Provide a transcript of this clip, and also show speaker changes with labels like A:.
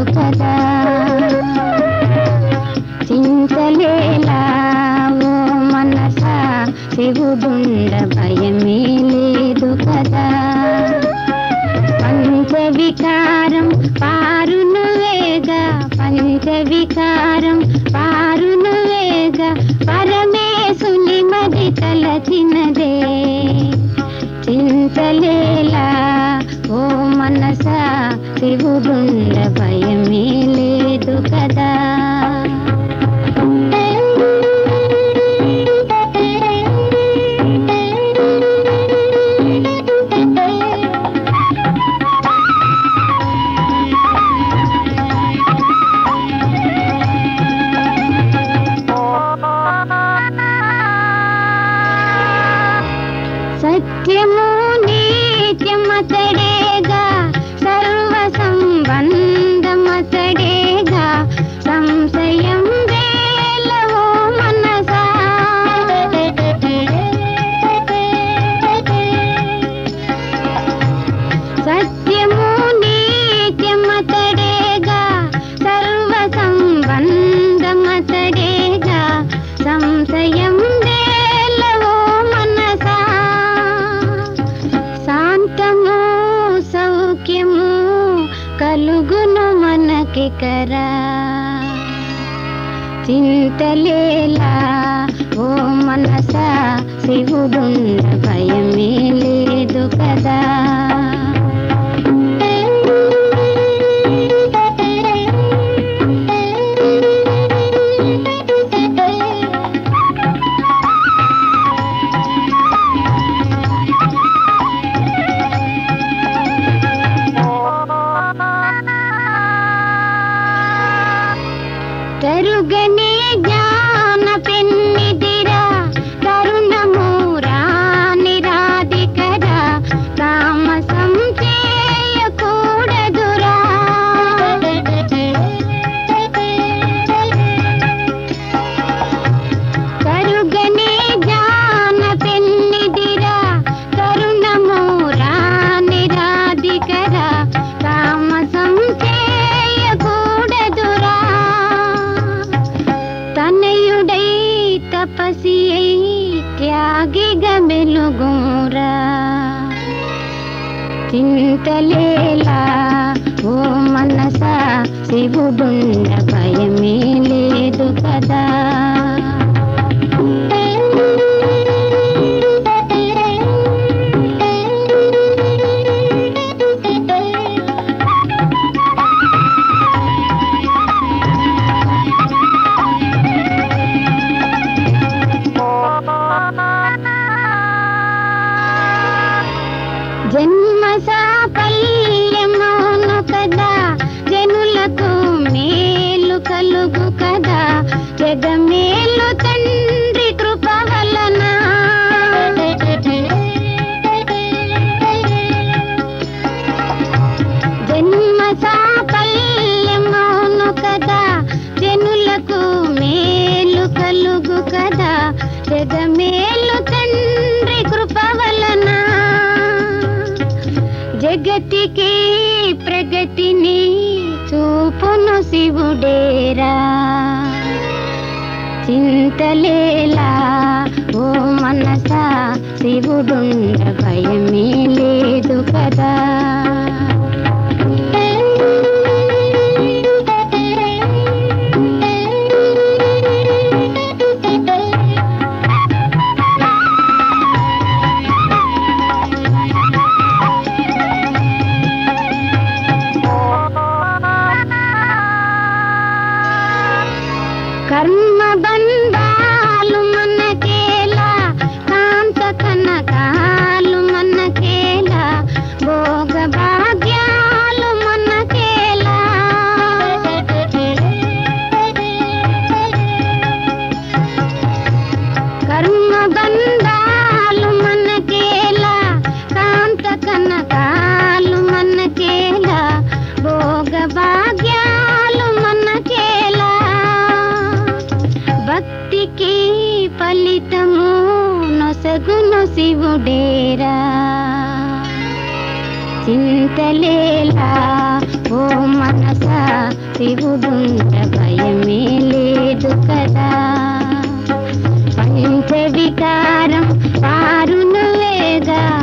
A: కదా. చింతలేలా ఓ మనసా శివుడుండ భయమే లేదు కదా. పంచవికారం పారును వేగా, పంచవికారం పారును వేగా, పరమేశుని మది తలచినదే. చింతలేలా ఓ మనసా శివుడుండ భయమే లేదు కదా. సత్యము నీత్యమతడేగా, సర్వ సంబంధమతడేగా, సంశయం వేలవో మనసా. సత్యము నీత్యమతడేగా, సర్వ సంబంధమతడేగా, సంశయం వేలవో మనసా. శాంతము సౌఖ్యము కలుగును మనకి కరా. చింతలేలా ఓ మనసా శివుడుండ భయమే లేదు కదా. తరుగని జ్ఞాన పెన్నిదిరా, కరుణము రానిరాధికరా, తామసం చేయకూడదురా. కరుగని జ్ఞాన పెన్నిదిరా, కరుణము రానిరాధికరా, తామసం చేయకూడదురా. తనయుడై తపసి అయి త్యాగిగా మెలుగురా. చింతలేలా ఓ మనసా శివుడుండ భయమే లేదు కదా. జన్మ సాఫల్యమౌను కదా, జనులకు మేలు కలుగు కదా, జగమేలు తండ్రి కృప వలన. జన్మ సాఫల్యమౌను కదా, జనులకు మేలు కలుగు కదా, జగమేలు తండ్రి కృప వలన. జగతికి ప్రగతిని చూపును శివుడేరా. చింతలేలా ఓ మనసా శివుడుండ భయమే లేదు కదా. కర్మ బంధాలు మనకేలా, కాంత కనకాలు మనకేలా, చింతలేలా ఓ మనసా శివుడుండ భయమే లేదు కదా. పంచవికారం వారును వేగా